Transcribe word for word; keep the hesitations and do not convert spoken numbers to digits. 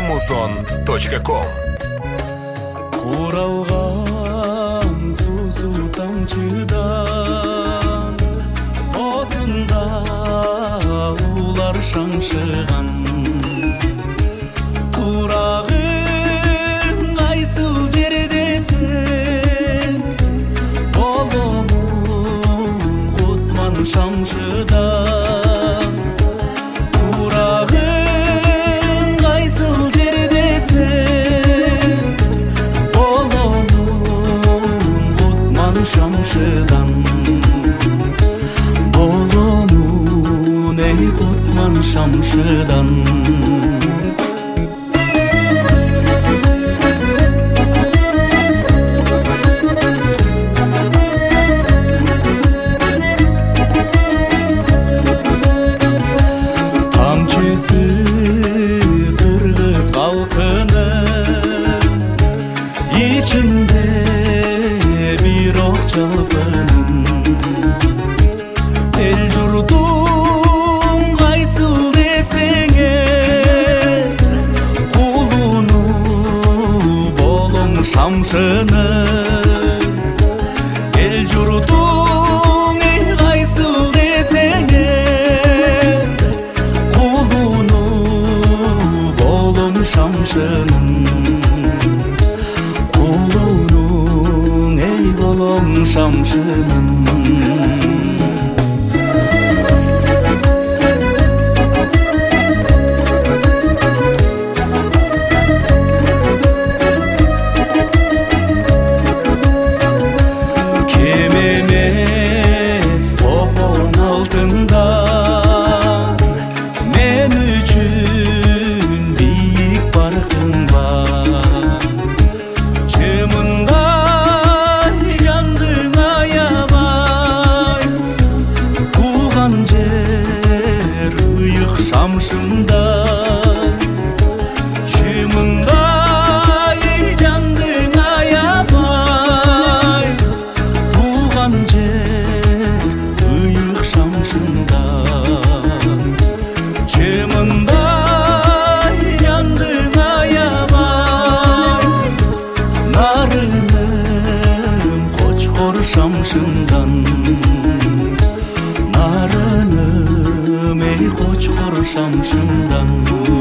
музон точка ком. Құралған сусу тамшыдан осында улар шаңшыған. Турағың қайсыл жердесің, болуың құтман шамшыдан. Турағың қайсыл жердесің, болуың құтман шамшыдан. Болуың ей құтман шамшыдан. Қырғыз халқының içinde bir ok çalpının. El yurdun qayсыл desеңе, құлыны болың шамшының. El yurdun qayсыл desеңе, құлыны болың шамшының. Құлының ей болың шамшының. Кем емес попон алтындан, мен үшін биік барқың бар. Чымындай жандың аябай, туған жер ұйық шамшындай. Чымындай жандың аябай, туған жер ұйық шамшындай. Чымындай жандың аябай, нарыным қочқор шамшындан. Нарыным ей қочқор шамшындан.